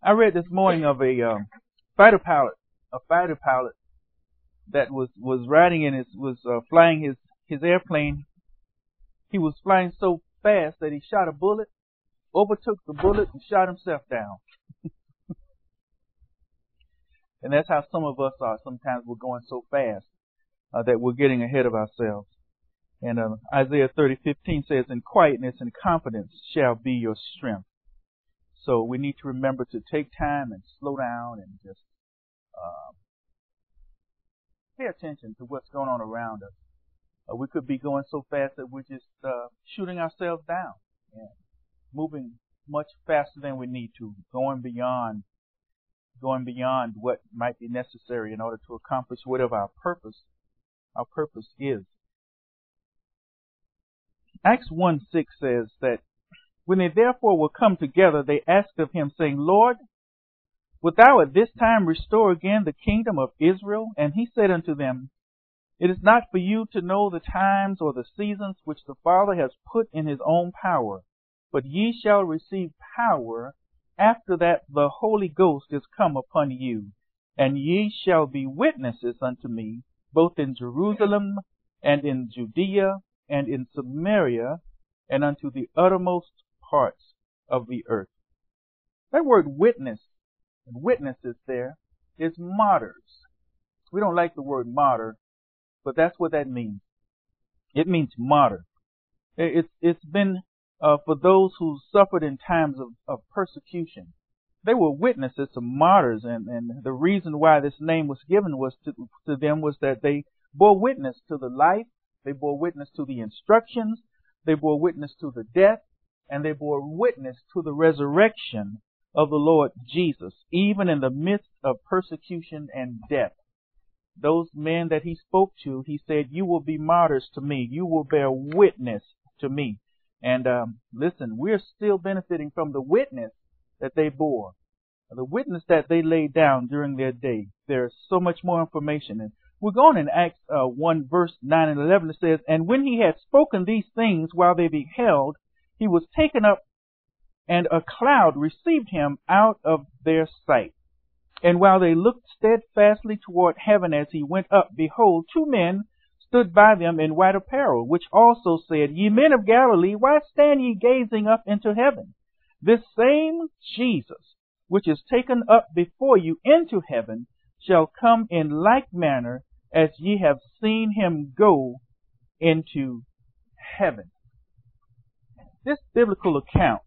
I read this morning of a fighter pilot that was riding in flying his airplane. He was flying so fast that he shot a bullet, overtook the bullet, and shot himself down. And that's how some of us are. Sometimes we're going so fast that we're getting ahead of ourselves. And Isaiah 30:15 says, "In quietness and confidence shall be your strength." So we need to remember to take time and slow down and just pay attention to what's going on around us. We could be going so fast that we're just shooting ourselves down and moving much faster than we need to, going beyond what might be necessary in order to accomplish whatever our purpose is. Acts 1:6 says that when they therefore were come together, they asked of him, saying, "Lord, wilt thou at this time restore again the kingdom of Israel?" And he said unto them, "It is not for you to know the times or the seasons which the Father has put in his own power, but ye shall receive power after that the Holy Ghost is come upon you, and ye shall be witnesses unto me, both in Jerusalem and in Judea and in Samaria and unto the uttermost parts of the earth." That word witness and witnesses there is martyrs. We don't like the word martyr, but that's what that means. It means martyr. It's been for those who suffered in times of persecution. They were witnesses to martyrs, and the reason why this name was given was to them was that they bore witness to the life, they bore witness to the instructions, they bore witness to the death, and they bore witness to the resurrection of the Lord Jesus, even in the midst of persecution and death. Those men that he spoke to, he said, "You will be martyrs to me. You will bear witness to me." And listen, we're still benefiting from the witness that they bore, the witness that they laid down during their day. There's so much more information. And we're going in Acts 1 verse 9 and 11. It says, "And when he had spoken these things while they beheld, he was taken up, and a cloud received him out of their sight. And while they looked steadfastly toward heaven as he went up, behold, two men stood by them in white apparel, which also said, Ye men of Galilee, why stand ye gazing up into heaven? This same Jesus, which is taken up before you into heaven, shall come in like manner as ye have seen him go into heaven." This biblical account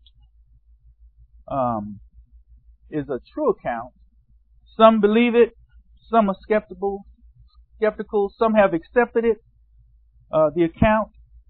is a true account. Some believe it, some are skeptical. Some have accepted it, the account.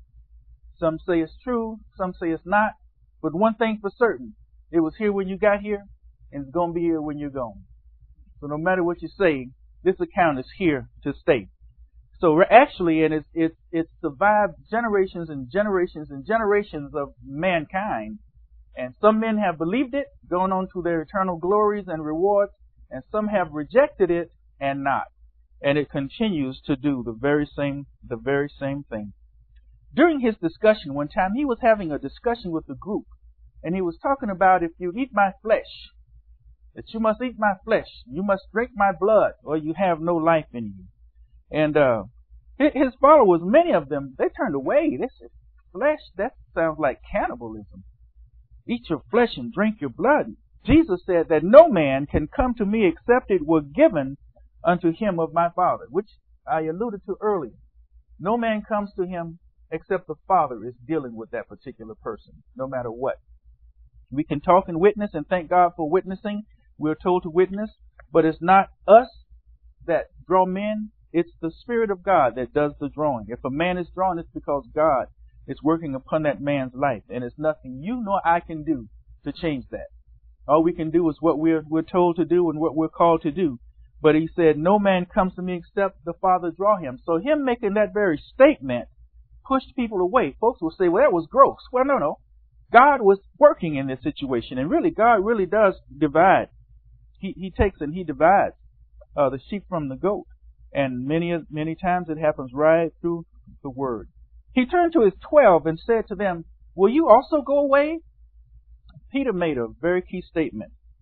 Some say it's true, some say it's not. But one thing for certain, it was here when you got here, and it's going to be here when you're gone. So no matter what you say, this account is here to stay. So actually, and it's survived generations and generations and generations of mankind. And some men have believed it, gone on to their eternal glories and rewards, and some have rejected it and not. And it continues to do the very same thing. During his discussion one time, he was having a discussion with the group, and he was talking about, if you eat my flesh, that you must eat my flesh, you must drink my blood, or you have no life in you. And his followers, many of them, they turned away. They said, "Flesh, that sounds like cannibalism. Eat your flesh and drink your blood." Jesus said that no man can come to me except it were given unto him of my Father, which I alluded to earlier. No man comes to him except the Father is dealing with that particular person, no matter what. We can talk and witness, and thank God for witnessing. We're told to witness, but it's not us that draw men. It's the Spirit of God that does the drawing. If a man is drawn, it's because God is working upon that man's life, and it's nothing you nor I can do to change that. All we can do is what we're told to do and what we're called to do. But he said, no man comes to me except the Father draw him. So him making that very statement pushed people away. Folks will say, well, that was gross. Well, no. God was working in this situation. And really, God really does divide. He takes and he divides the sheep from the goat. And many times it happens right through the word. He turned to his 12 and said to them, will you also go away? Peter made a very key statement.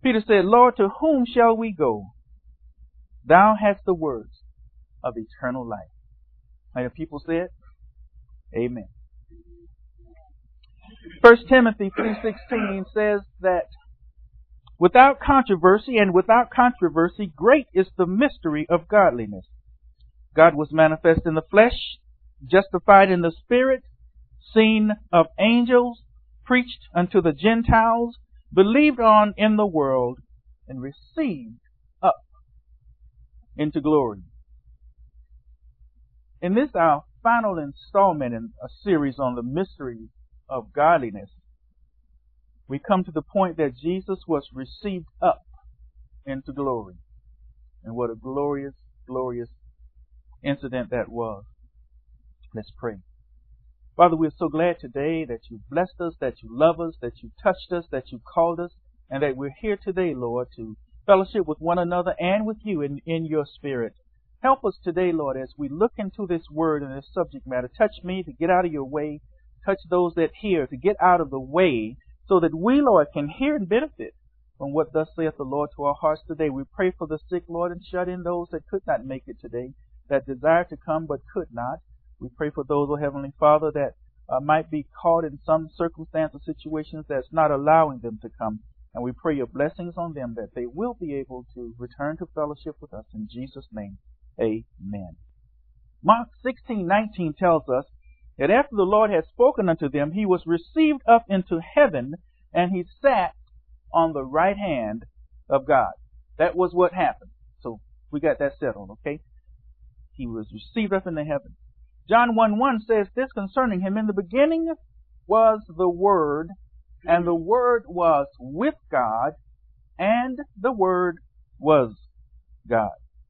Peter said, Lord, to whom shall we go? Thou hast the words of eternal life. And the people said, Amen. 1 Timothy 3:16 says that without controversy, great is the mystery of godliness. God was manifest in the flesh, justified in the spirit, seen of angels, preached unto the Gentiles, believed on in the world, and received up into glory. In this, our final installment in a series on the mystery of godliness, we come to the point that Jesus was received up into glory. And what a glorious, glorious incident that was. Let's pray. Father, we're so glad today that you blessed us, that you love us, that you touched us, that you called us, and that we're here today, Lord, to fellowship with one another and with you in your spirit. Help us today, Lord, as we look into this word and this subject matter. Touch me to get out of your way. Touch those that hear to get out of the way so that we, Lord, can hear and benefit from what thus saith the Lord to our hearts today. We pray for the sick, Lord, and shut in those that could not make it today, that desire to come but could not. We pray for those, oh Heavenly Father, that might be caught in some circumstance or situations that's not allowing them to come. And we pray your blessings on them that they will be able to return to fellowship with us. In Jesus' name, amen. Mark 16:19 tells us that after the Lord had spoken unto them, he was received up into heaven, and he sat on the right hand of God. That was what happened. So we got that settled, okay? He was received up into heaven. John 1:1 says this concerning him: in the beginning was the Word, and the Word was with God, and the Word was God.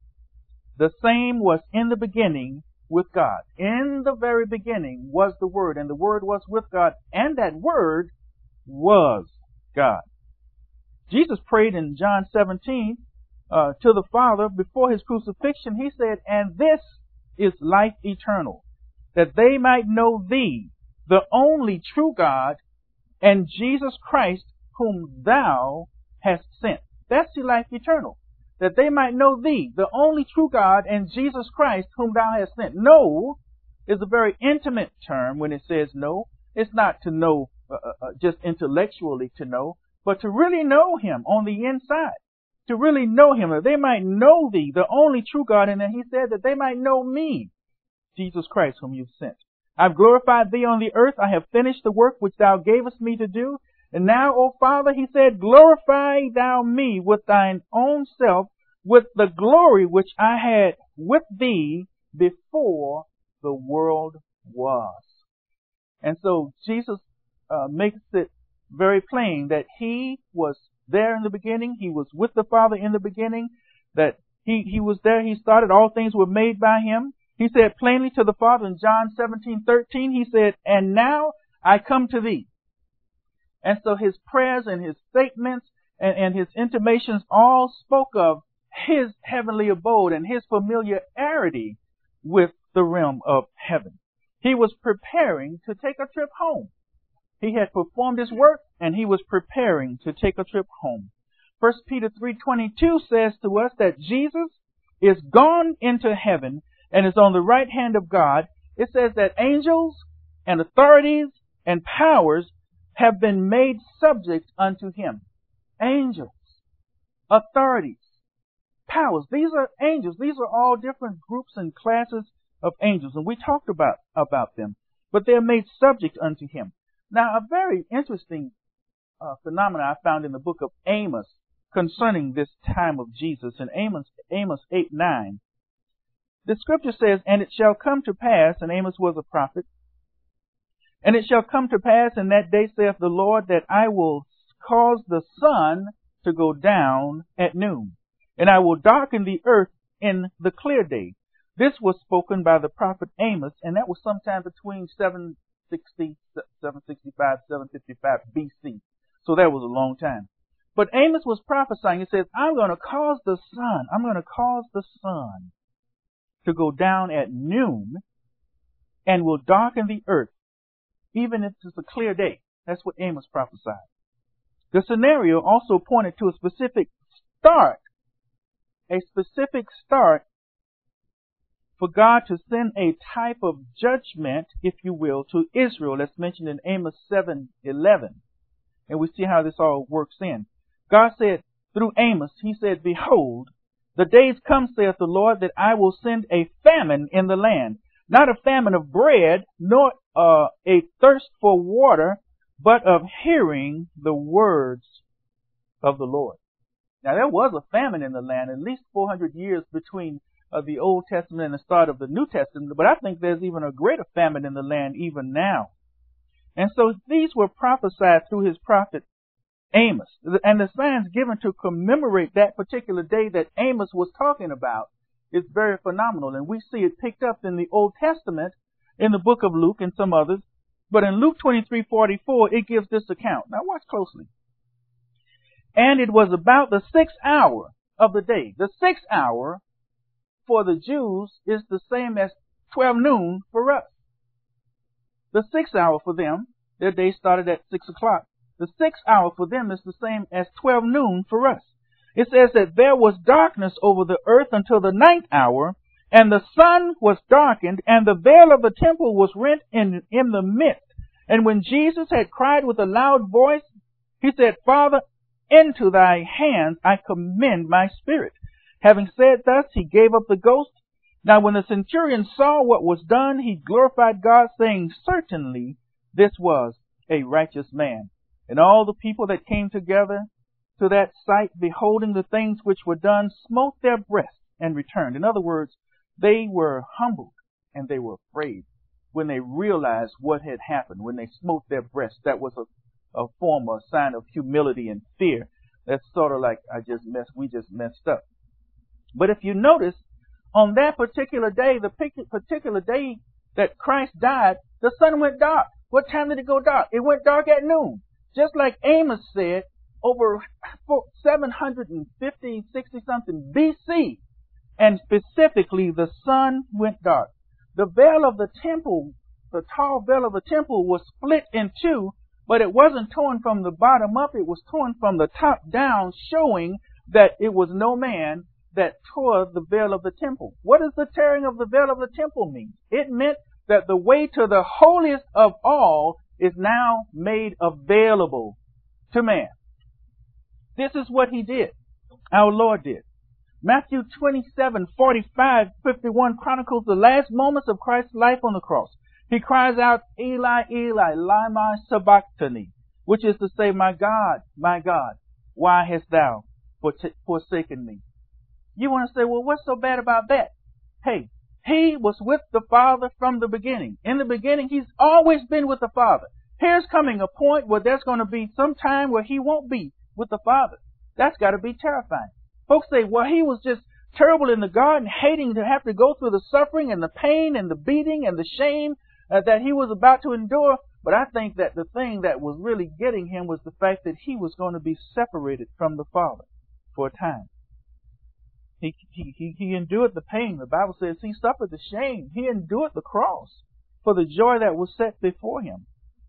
The same was in the beginning with God. In the very beginning was the Word, and the Word was with God, and that Word was God. Jesus prayed in John 17 to the Father before his crucifixion. He said, and this is life eternal, that they might know thee, the only true God, and Jesus Christ, whom thou hast sent. That's the life eternal. That they might know thee, the only true God, and Jesus Christ, whom thou hast sent. Know is a very intimate term when it says know. It's not to know just intellectually to know, but to really know him on the inside. To really know him, that they might know thee, the only true God, and then he said that they might know me, Jesus Christ, whom you've sent. I've glorified thee on the earth. I have finished the work which thou gavest me to do. And now, O Father, he said, glorify thou me with thine own self, with the glory which I had with thee before the world was. And so Jesus makes it very plain that he was there in the beginning. He was with the Father in the beginning, that he was there. He started. All things were made by him. He said plainly to the Father in John 17:13, he said, and now I come to thee. And so his prayers and his statements and his intimations all spoke of his heavenly abode and his familiarity with the realm of heaven. He was preparing to take a trip home. He had performed his work and he was preparing to take a trip home. 1 Peter 3:22 says to us that Jesus is gone into heaven and is on the right hand of God. It says that angels and authorities and powers have been made subject unto him. Angels, authorities, powers. These are angels. These are all different groups and classes of angels. And we talked about them. But they're made subject unto him. Now, a very interesting phenomenon I found in the book of Amos concerning this time of Jesus. In Amos 8:9, the scripture says, and it shall come to pass, and Amos was a prophet, and it shall come to pass in that day, saith the Lord, that I will cause the sun to go down at noon, and I will darken the earth in the clear day. This was spoken by the prophet Amos, and that was sometime between 760, 765, 755 BC. So that was a long time. But Amos was prophesying. He says, I'm going to cause the sun to go down at noon and will darken the earth, even if it's a clear day. That's what Amos prophesied. The scenario also pointed to a specific start for God to send a type of judgment, if you will, to Israel. That's mentioned in Amos 7:11. And we see how this all works in. God said through Amos, He said, "Behold, the days come, saith the Lord, that I will send a famine in the land, not a famine of bread, nor a thirst for water, but of hearing the words of the Lord." Now there was a famine in the land, at least 400 years between the Old Testament and the start of the New Testament, but I think there's even a greater famine in the land even now. And so these were prophesied through his prophet Amos. And the signs given to commemorate that particular day that Amos was talking about is very phenomenal. And we see it picked up in the Old Testament, in the book of Luke and some others. But in Luke 23:44, it gives this account. Now watch closely. "And it was about the 6th hour of the day." The 6th hour for the Jews is the same as 12 noon for us. The 6th hour for them, their day started at 6 o'clock. The 6th hour for them is the same as 12 noon for us. It says that there was darkness over the earth until the 9th hour, and the sun was darkened, and the veil of the temple was rent in the midst. And when Jesus had cried with a loud voice, he said, "Father, into thy hands I commend my spirit." Having said thus, he gave up the ghost. Now when the centurion saw what was done, he glorified God, saying, "Certainly this was a righteous man." And all the people that came together to that sight, beholding the things which were done, smote their breasts and returned. In other words, they were humbled and they were afraid when they realized what had happened. When they smote their breasts, that was a form or a sign of humility and fear. That's sort of like, we just messed up. But if you notice, on that particular day, the particular day that Christ died, the sun went dark. What time did it go dark? It went dark at noon. Just like Amos said, over 750, 60 something BC. And specifically, the sun went dark. The veil of the temple, the tall veil of the temple was split in two, but it wasn't torn from the bottom up. It was torn from the top down, showing that it was no man that tore the veil of the temple. What does the tearing of the veil of the temple mean? It meant that the way to the holiest of all is now made available to man. This is what he did. Our Lord did. Matthew 27:45-51 chronicles the last moments of Christ's life on the cross. He cries out, "Eli, Eli, lama sabachthani," which is to say, my God, why hast thou forsaken me?" You want to say, well, what's so bad about that? Hey, he was with the Father from the beginning. In the beginning, he's always been with the Father. Here's coming a point where there's going to be some time where he won't be with the Father. That's got to be terrifying. Folks say, well, he was just terrible in the garden, hating to have to go through the suffering and the pain and the beating and the shame that he was about to endure. But I think that the thing that was really getting him was the fact that he was going to be separated from the Father for a time. He endured the pain. The Bible says he suffered the shame. He endured the cross for the joy that was set before him.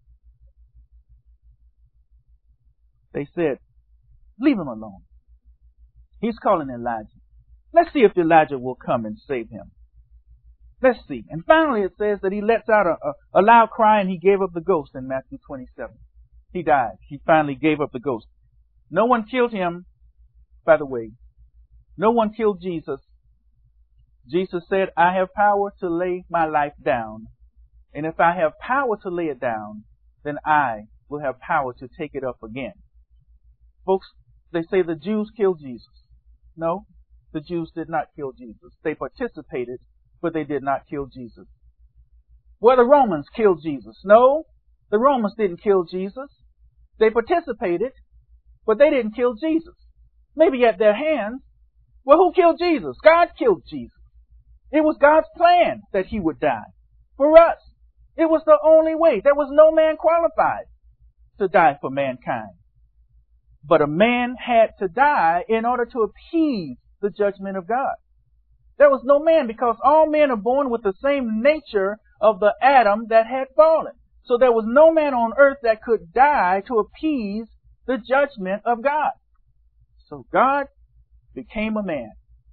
They said, "Leave him alone. He's calling Elijah. Let's see if Elijah will come and save him. Let's see." And finally it says that he lets out a loud cry and he gave up the ghost in Matthew 27. He died. He finally gave up the ghost. No one killed him, by the way. No one killed Jesus. Jesus said, "I have power to lay my life down. And if I have power to lay it down, then I will have power to take it up again." Folks, they say the Jews killed Jesus. No, the Jews did not kill Jesus. They participated, but they did not kill Jesus. Well, the Romans killed Jesus. No, the Romans didn't kill Jesus. They participated, but they didn't kill Jesus. Maybe at their hands. Well, who killed Jesus? God killed Jesus. It was God's plan that he would die for us. It was the only way. There was no man qualified to die for mankind. But a man had to die in order to appease the judgment of God. There was no man, because all men are born with the same nature of the Adam that had fallen. So there was no man on earth that could die to appease the judgment of God. So God became a man,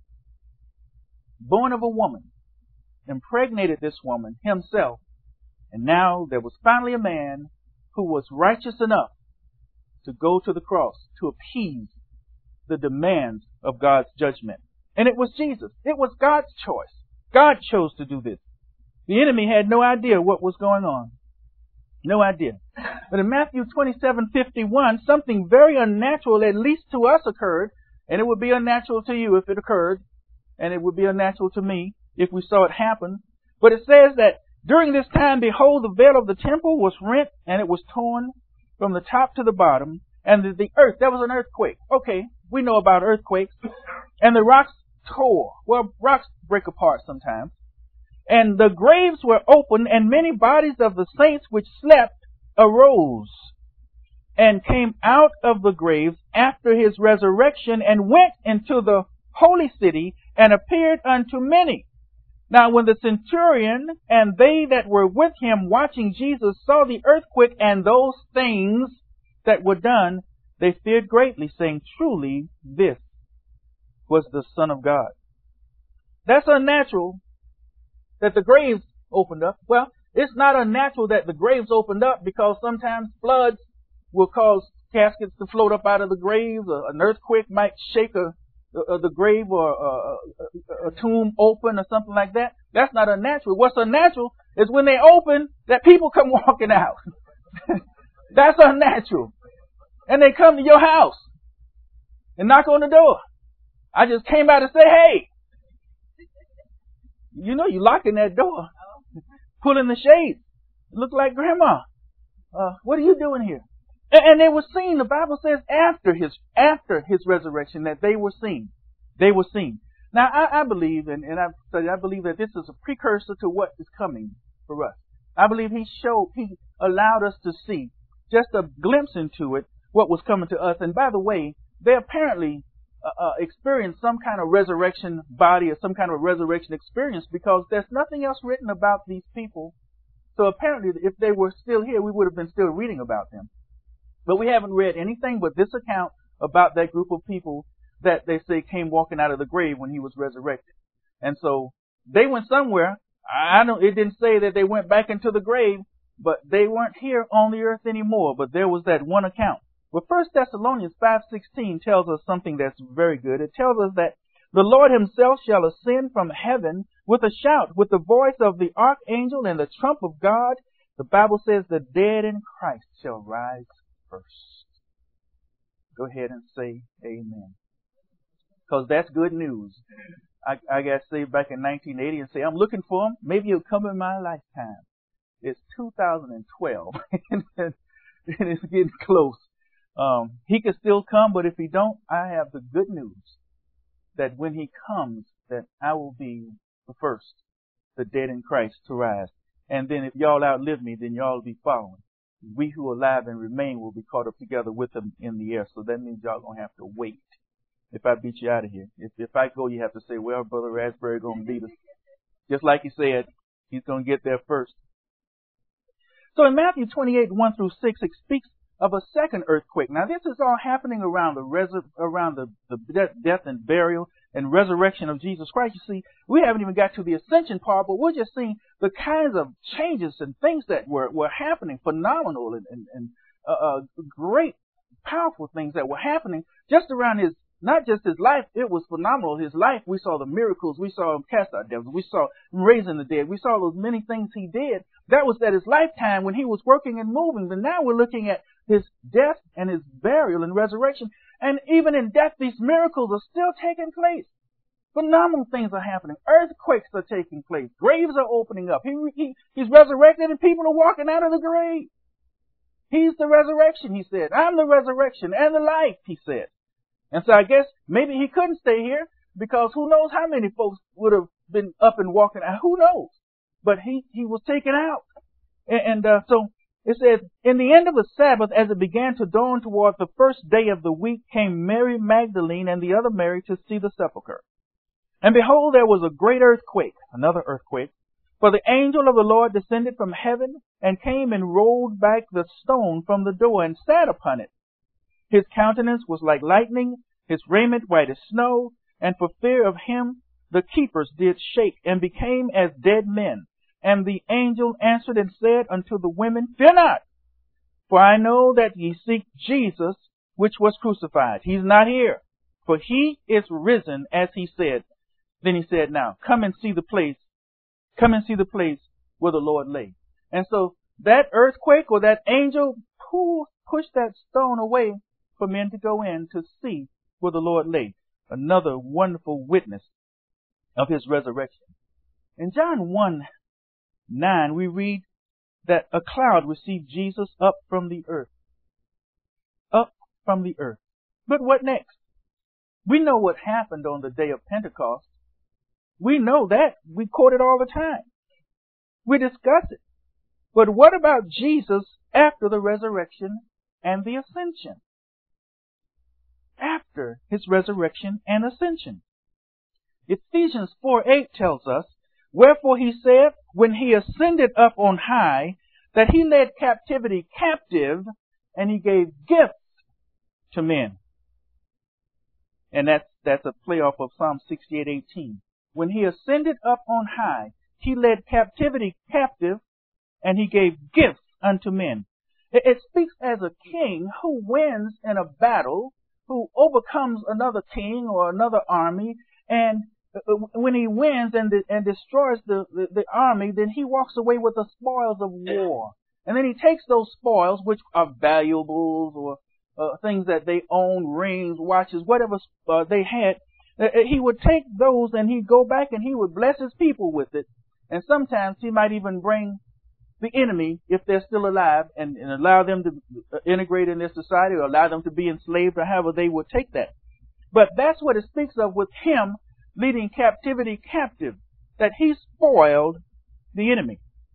born of a woman, impregnated this woman himself, and now there was finally a man who was righteous enough to go to the cross to appease the demands of God's judgment. And it was Jesus. It was God's choice. God chose to do this. The enemy had no idea what was going on. No idea. But in Matthew 27:51, something very unnatural, at least to us, occurred. And it would be unnatural to you if it occurred. And it would be unnatural to me if we saw it happen. But it says that during this time, behold, the veil of the temple was rent, and it was torn from the top to the bottom. And the earth, there was an earthquake. Okay, we know about earthquakes. And the rocks tore. Well, rocks break apart sometimes. And the graves were opened, and many bodies of the saints which slept arose and came out of the graves after his resurrection and went into the holy city and appeared unto many. Now when the centurion and they that were with him watching Jesus saw the earthquake and those things that were done, they feared greatly, saying, truly this was the Son of God. That's unnatural that the graves opened up. Well, it's not unnatural that the graves opened up because sometimes floods will cause caskets to float up out of the graves. An earthquake might shake the grave or a tomb open or something like that. That's not unnatural. What's unnatural is when they open, that people come walking out. That's unnatural. And they come to your house and knock on the door. I just came out and say, hey, you know, you locking that door, pulling the shades. Look like Grandma. What are you doing here? And they were seen. The Bible says after his resurrection that they were seen. They were seen. Now I believe, and I've studied, I believe that this is a precursor to what is coming for us. I believe he allowed us to see just a glimpse into it, what was coming to us. And by the way, they apparently experienced some kind of resurrection body or some kind of resurrection experience because there's nothing else written about these people. So apparently if they were still here, we would have been still reading about them. But we haven't read anything but this account about that group of people that they say came walking out of the grave when he was resurrected. And so they went somewhere. It didn't say that they went back into the grave, but they weren't here on the earth anymore. But there was that one account. But 1 Thessalonians 5:16 tells us something that's very good. It tells us that the Lord himself shall ascend from heaven with a shout, with the voice of the archangel and the trump of God. The Bible says the dead in Christ shall rise first. Go ahead and say amen. Because that's good news. I got saved back in 1980 and say, I'm looking for him. Maybe he'll come in my lifetime. It's 2012 and it's getting close. He could still come, but if he don't, I have the good news that when he comes, that I will be the first, the dead in Christ to rise. And then if y'all outlive me, then y'all will be following. We who are alive and remain will be caught up together with them in the air. So that means y'all gonna have to wait if I beat you out of here. If I go, you have to say, well, Brother Raspberry gonna beat us. Just like he said, he's gonna get there first. So in Matthew 28:1-6, it speaks of a second earthquake. Now this is all happening around the death and burial and resurrection of Jesus Christ. You see, we haven't even got to the ascension part, but we're just seeing the kinds of changes and things that were happening, phenomenal and great, powerful things that were happening just around not just his life. It was phenomenal. His life, we saw the miracles, we saw him cast out devils, we saw him raising the dead, we saw those many things he did. That was at his lifetime when he was working and moving. But now we're looking at his death and his burial and resurrection. And even in death, these miracles are still taking place. Phenomenal things are happening. Earthquakes are taking place. Graves are opening up. He's resurrected and people are walking out of the grave. He's the resurrection, he said. I'm the resurrection and the life, he said. And so I guess maybe he couldn't stay here because who knows how many folks would have been up and walking out. Who knows? But he was taken out. And so it says, in the end of the Sabbath, as it began to dawn toward the first day of the week, came Mary Magdalene and the other Mary to see the sepulchre. And behold, there was a great earthquake, another earthquake, for the angel of the Lord descended from heaven and came and rolled back the stone from the door and sat upon it. His countenance was like lightning, his raiment white as snow, and for fear of him the keepers did shake, and became as dead men. And the angel answered and said unto the women, Fear not, for I know that ye seek Jesus, which was crucified. He's not here, for he is risen, as he said. Then he said, Now, come and see the place where the Lord lay. And so that earthquake or that angel pushed that stone away for men to go in to see where the Lord lay. Another wonderful witness of his resurrection. In John 1:9, we read that a cloud received Jesus up from the earth. Up from the earth. But what next? We know what happened on the day of Pentecost. We know that. We quote it all the time. We discuss it. But what about Jesus after the resurrection and the ascension? After his resurrection and ascension. Ephesians 4:8 tells us, Wherefore he said, when he ascended up on high, that he led captivity captive, and he gave gifts to men. And that's a playoff of Psalm 68:18. When he ascended up on high, he led captivity captive, and he gave gifts unto men. It speaks as a king who wins in a battle, who overcomes another king or another army, and when he wins and destroys the army, then he walks away with the spoils of war. And then he takes those spoils, which are valuables or things that they own, rings, watches, whatever they had. He would take those and he'd go back and he would bless his people with it. And sometimes he might even bring the enemy, if they're still alive, and allow them to integrate in their society or allow them to be enslaved or however they would take that. But that's what it speaks of with him leading captivity captive, that he spoiled the enemy.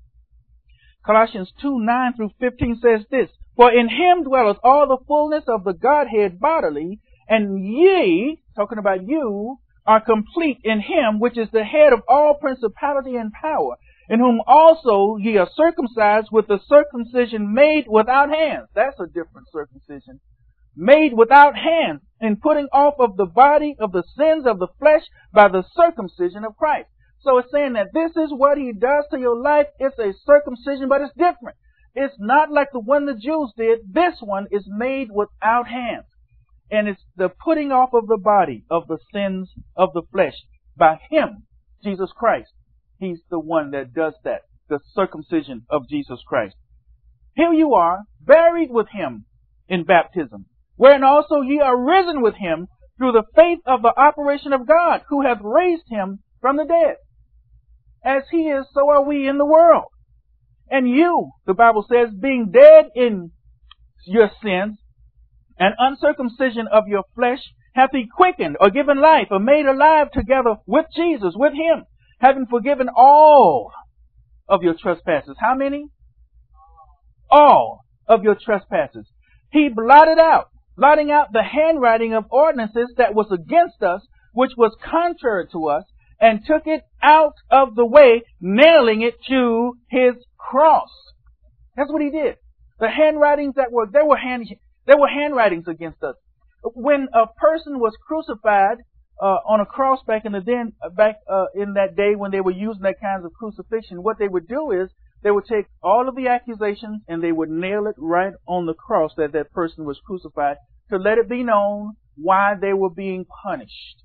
Colossians 2:9-15 says this, For in him dwelleth all the fullness of the Godhead bodily, and ye, talking about you, are complete in him, which is the head of all principality and power, in whom also ye are circumcised with the circumcision made without hands. That's a different circumcision. Made without hands, in putting off of the body of the sins of the flesh by the circumcision of Christ. So it's saying that this is what he does to your life. It's a circumcision, but it's different. It's not like the one the Jews did. This one is made without hands. And it's the putting off of the body of the sins of the flesh by him, Jesus Christ. He's the one that does that, the circumcision of Jesus Christ. Here you are, buried with him in baptism, wherein also ye are risen with him through the faith of the operation of God, who hath raised him from the dead. As he is, so are we in the world. And you, the Bible says, being dead in your sins and uncircumcision of your flesh, hath he quickened or given life or made alive together with Jesus, with him, having forgiven all of your trespasses. How many? All of your trespasses. He blotting out the handwriting of ordinances that was against us, which was contrary to us, and took it out of the way, nailing it to his cross. That's what he did. The handwritings there were handwritings against us. When a person was crucified on a cross back in that day when they were using that kind of crucifixion, what they would do is they would take all of the accusations and they would nail it right on the cross that person was crucified to let it be known why they were being punished.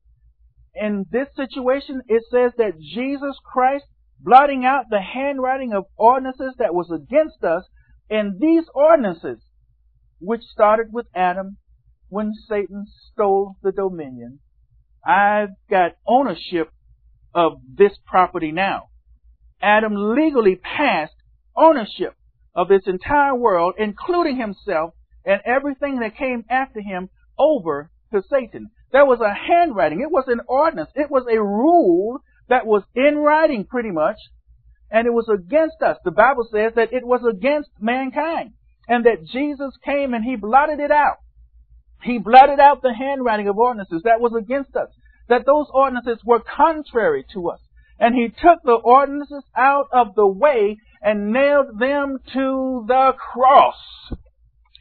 In this situation, it says that Jesus Christ, blotting out the handwriting of ordinances that was against us, and these ordinances, which started with Adam when Satan stole the dominion. I've got ownership of this property now. Adam legally passed ownership of this entire world, including himself and everything that came after him, over to Satan. There was a handwriting. It was an ordinance. It was a rule that was in writing pretty much, and it was against us. The Bible says that it was against mankind, and that Jesus came and he blotted it out. He blotted out the handwriting of ordinances that was against us, that those ordinances were contrary to us. And he took the ordinances out of the way and nailed them to the cross.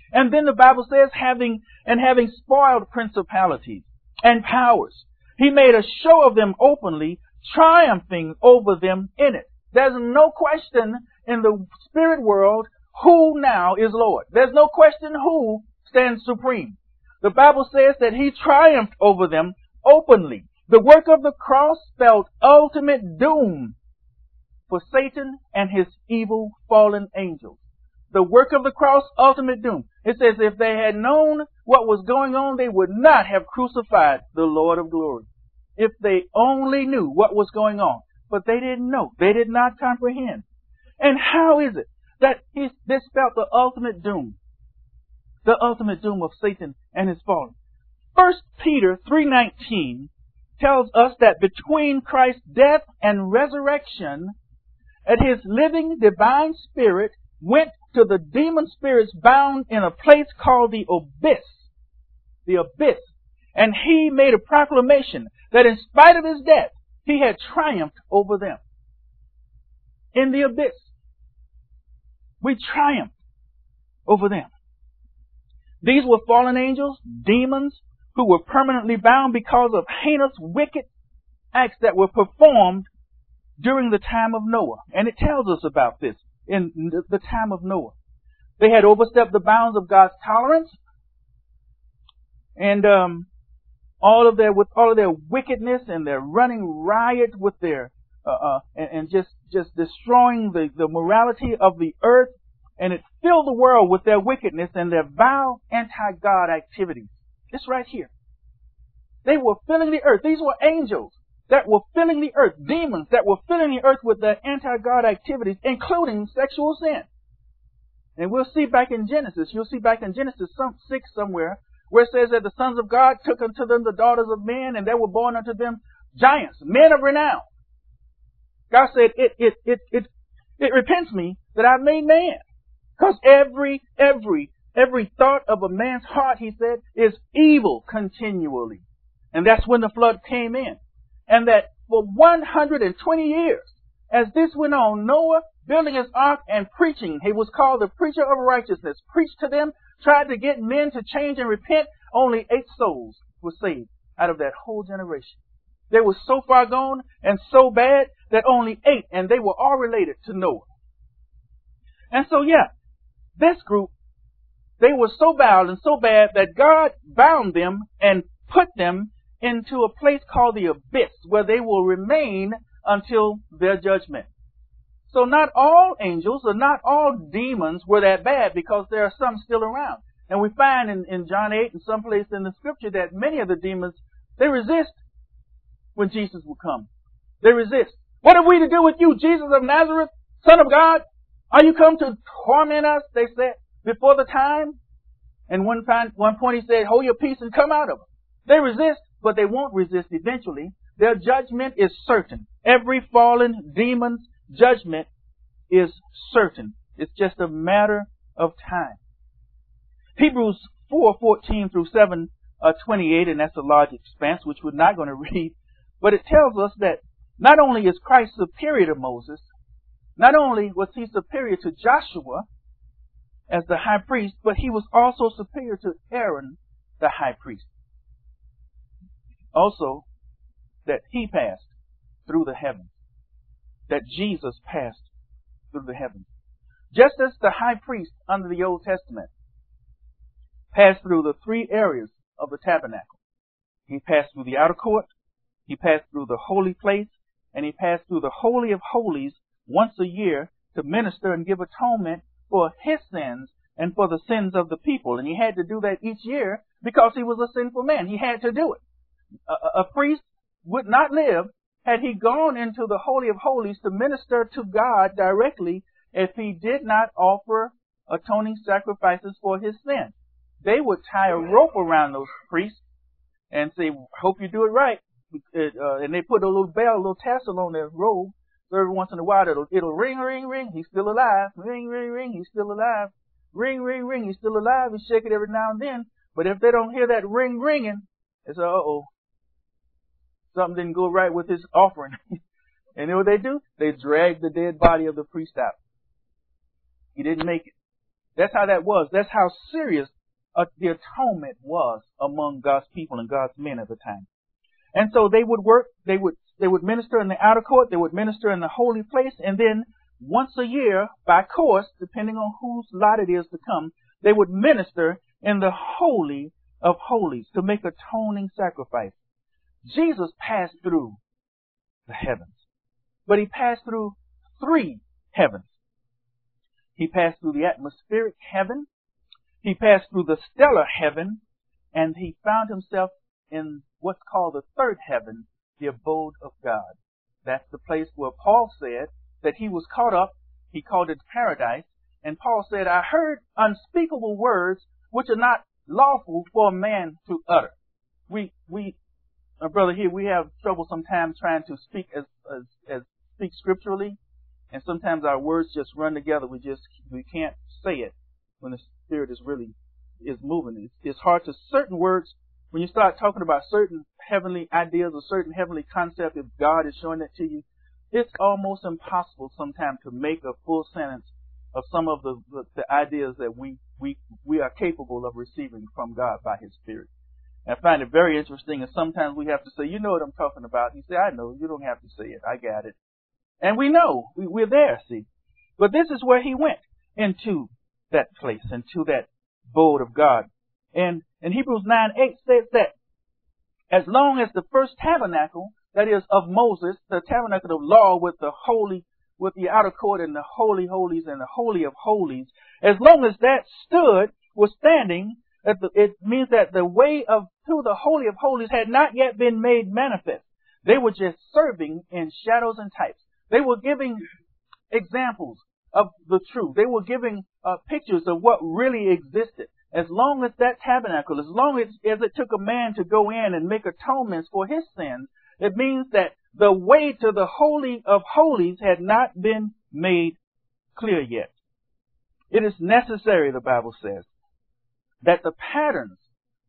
And then the Bible says, having spoiled principalities and powers, he made a show of them openly, triumphing over them in it. There's no question in the spirit world who now is Lord. There's no question who stands supreme. The Bible says that he triumphed over them openly. The work of the cross spelled ultimate doom for Satan and his evil fallen angels. The work of the cross, ultimate doom. It says if they had known what was going on, they would not have crucified the Lord of glory. If they only knew what was going on. But they didn't know. They did not comprehend. And how is it that this spelled the ultimate doom? The ultimate doom of Satan and his fallen. 1 Peter 3:19 tells us that between Christ's death and resurrection, that his living divine spirit went to the demon spirits bound in a place called the abyss. The abyss. And he made a proclamation that in spite of his death, he had triumphed over them. In the abyss. We triumphed over them. These were fallen angels, demons, who were permanently bound because of heinous, wicked acts that were performed during the time of Noah. And it tells us about this in the time of Noah. They had overstepped the bounds of God's tolerance. And all of their wickedness and their running riot with their and just destroying the morality of the earth, and it filled the world with their wickedness and their vile anti-God activities. It's right here. They were filling the earth. These were angels that were filling the earth, demons that were filling the earth with their anti-God activities, including sexual sin. And we'll see back in Genesis. You'll see back in Genesis 6 somewhere, where it says that the sons of God took unto them the daughters of men, and there were born unto them giants, men of renown. God said, it repents me that I made man. Because every thought of a man's heart, he said, is evil continually. And that's when the flood came in. And that for 120 years, as this went on, Noah building his ark and preaching, he was called the preacher of righteousness, preached to them, tried to get men to change and repent. Only 8 souls were saved out of that whole generation. They were so far gone and so bad that only 8, and they were all related to Noah. And so, this group, they were so vile and so bad that God bound them and put them into a place called the abyss, where they will remain until their judgment. So not all angels or not all demons were that bad, because there are some still around. And we find in John 8 and someplace in the scripture that many of the demons, they resist when Jesus will come. They resist. What have we to do with you, Jesus of Nazareth, Son of God? Are you come to torment us? They said before the time. And one point he said, hold your peace and come out of it. They resist, but they won't resist eventually. Their judgment is certain. Every fallen demon's judgment is certain. It's just a matter of time. Hebrews 4:14 through 7:28, and that's a large expanse, which we're not going to read. But it tells us that not only is Christ superior to Moses, not only was he superior to Joshua as the high priest, but he was also superior to Aaron, the high priest. Also, that he passed through the heavens. That Jesus passed through the heavens. Just as the high priest under the Old Testament passed through the 3 areas of the tabernacle. He passed through the outer court, he passed through the holy place, and he passed through the Holy of Holies once a year to minister and give atonement for his sins and for the sins of the people. And he had to do that each year because he was a sinful man. He had to do it. A priest would not live had he gone into the Holy of Holies to minister to God directly if he did not offer atoning sacrifices for his sins. They would tie a rope around those priests and say, hope you do it right. And they put a little bell, a little tassel on their robe. So every once in a while it'll ring, ring, ring. He's still alive. Ring, ring, ring. He's still alive. Ring, ring, ring. He's still alive. You shake it every now and then. But if they don't hear that ring ringing, it's uh-oh. Something didn't go right with his offering. And you know what they do? They drag the dead body of the priest out. He didn't make it. That's how that was. That's how serious the atonement was among God's people and God's men at the time. And so they would work, they would minister in the outer court, they would minister in the holy place, and then once a year, by course, depending on whose lot it is to come, they would minister in the Holy of Holies to make atoning sacrifice. Jesus passed through the heavens, but he passed through 3 heavens. He passed through the atmospheric heaven, he passed through the stellar heaven, and he found himself in what's called the 3rd heaven, the abode of God. That's the place where Paul said that he was caught up. He called it paradise. And Paul said, I heard unspeakable words which are not lawful for a man to utter. We, brother here, we have trouble sometimes trying to speak as speak scripturally. And sometimes our words just run together. We can't say it when the Spirit is moving. It's hard to certain words. When you start talking about certain heavenly ideas or certain heavenly concept, if God is showing that to you, it's almost impossible sometimes to make a full sentence of some of the ideas that we are capable of receiving from God by His Spirit. And I find it very interesting, and sometimes we have to say, you know what I'm talking about. He said, I know, you don't have to say it. I got it. And we know, we're there, see. But this is where he went, into that place, into that abode of God. And in Hebrews 9:8 says that as long as the first tabernacle, that is of Moses, the tabernacle of law with the outer court and the holy holies and the holy of holies, as long as that was standing, it means that the way to the holy of holies had not yet been made manifest. They were just serving in shadows and types. They were giving examples of the truth. They were giving pictures of what really existed. As long as that tabernacle, as long as it took a man to go in and make atonements for his sins, it means that the way to the Holy of Holies had not been made clear yet. It is necessary, the Bible says, that the patterns,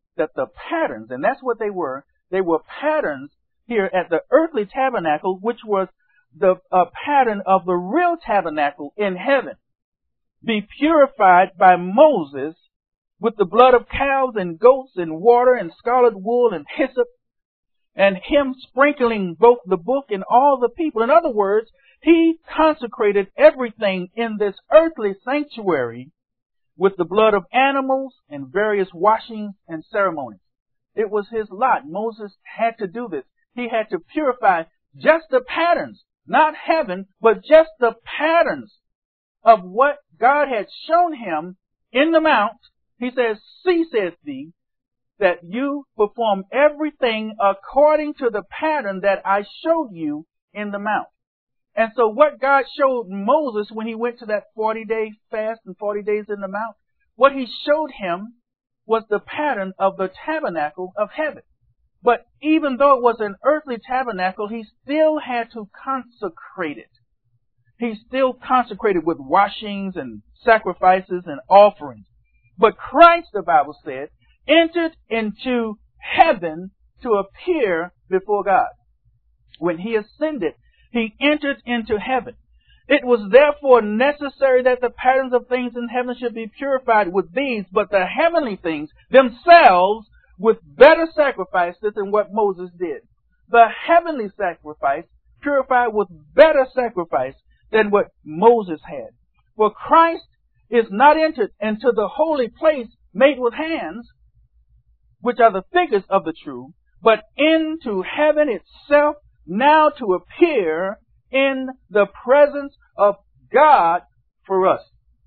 and that's what they were patterns here at the earthly tabernacle, which was the pattern of the real tabernacle in heaven, be purified by Moses with the blood of cows and goats and water and scarlet wool and hyssop, and him sprinkling both the book and all the people. In other words, he consecrated everything in this earthly sanctuary with the blood of animals and various washings and ceremonies. It was his lot. Moses had to do this. He had to purify just the patterns, not heaven, but just the patterns of what God had shown him in the mount. He says, see, says thee, that you perform everything according to the pattern that I showed you in the mount. And so what God showed Moses when he went to that 40-day fast and 40 days in the mount, what he showed him was the pattern of the tabernacle of heaven. But even though it was an earthly tabernacle, he still had to consecrate it. He still consecrated with washings and sacrifices and offerings. But Christ, the Bible said, entered into heaven to appear before God. When he ascended, he entered into heaven. It was therefore necessary that the patterns of things in heaven should be purified with these, but the heavenly things themselves with better sacrifices than what Moses did. The heavenly sacrifice purified with better sacrifice than what Moses had. For Christ is not entered into the holy place made with hands, which are the figures of the true, but into heaven itself, now to appear in the presence of God for us.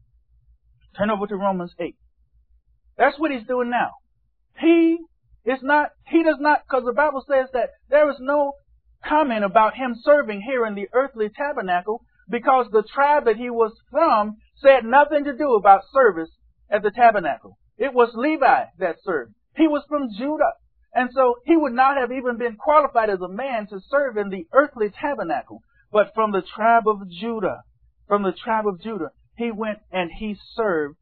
Turn over to Romans 8. That's what he's doing now. He does not, because the Bible says that there is no comment about him serving here in the earthly tabernacle, because the tribe that he was from said nothing to do about service at the tabernacle. It was Levi that served. He was from Judah. And so he would not have even been qualified as a man to serve in the earthly tabernacle. But from the tribe of Judah, he went and he served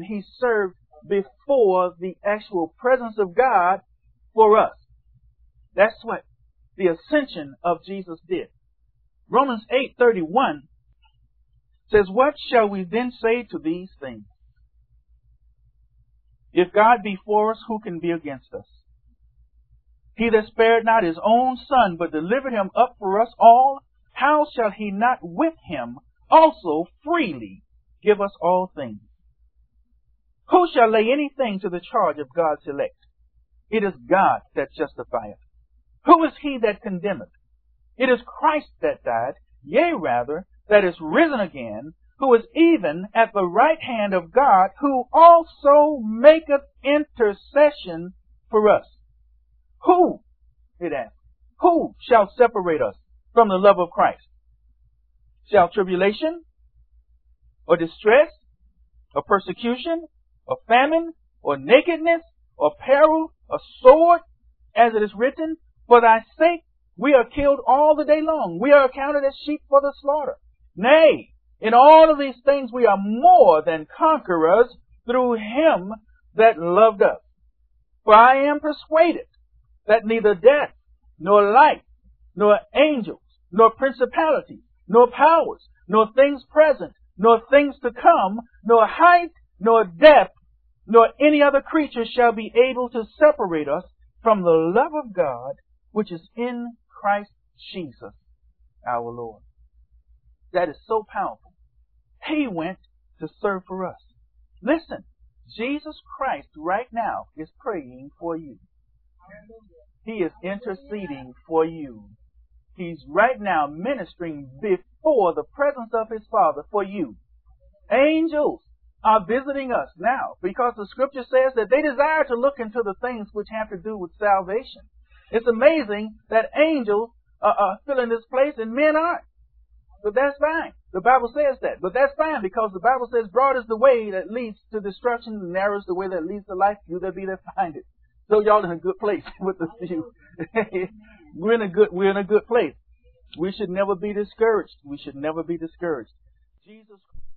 before the actual presence of God for us. That's what the ascension of Jesus did. Romans 8:31 says, what shall we then say to these things? If God be for us, who can be against us? He that spared not his own Son, but delivered him up for us all, how shall he not with him also freely give us all things? Who shall lay anything to the charge of God's elect? It is God that justifieth. Who is he that condemneth? It is Christ that died, yea rather, that is risen again, who is even at the right hand of God, who also maketh intercession for us. Who, it asks, who shall separate us from the love of Christ? Shall tribulation, or distress, or persecution, or famine, or nakedness, or peril, or sword, as it is written, for thy sake we are killed all the day long. We are accounted as sheep for the slaughter. Nay, in all of these things we are more than conquerors through him that loved us. For I am persuaded that neither death, nor life, nor angels, nor principalities, nor powers, nor things present, nor things to come, nor height, nor depth, nor any other creature shall be able to separate us from the love of God, which is in Christ Jesus, our Lord. That is so powerful. He went to serve for us. Listen, Jesus Christ right now is praying for you. He is interceding for you. He's right now ministering before the presence of his Father for you. Angels are visiting us now because the scripture says that they desire to look into the things which have to do with salvation. It's amazing that angels are filling this place and men aren't. But that's fine. The Bible says that. But that's fine because the Bible says broad is the way that leads to destruction and narrow is the way that leads to life. Few there be that find it. So y'all in a good place with the few. We're in a good place. We should never be discouraged. We should never be discouraged. Jesus